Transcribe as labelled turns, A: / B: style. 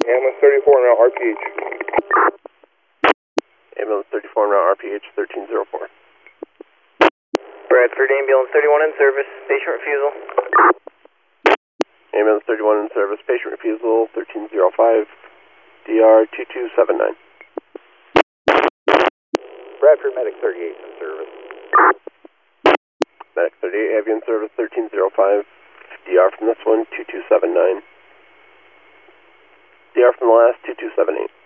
A: Ambulance 34 now, RPH.
B: Ambulance 34 now, RPH 1304.
C: Bradford, ambulance 31 in service, patient refusal.
B: Ambulance 31 in service, patient refusal 1305, DR 2279.
C: Bradford, medic 38 in service.
B: Medic 38, have you in service 1305, DR from this one 2279. DR from the last 2278.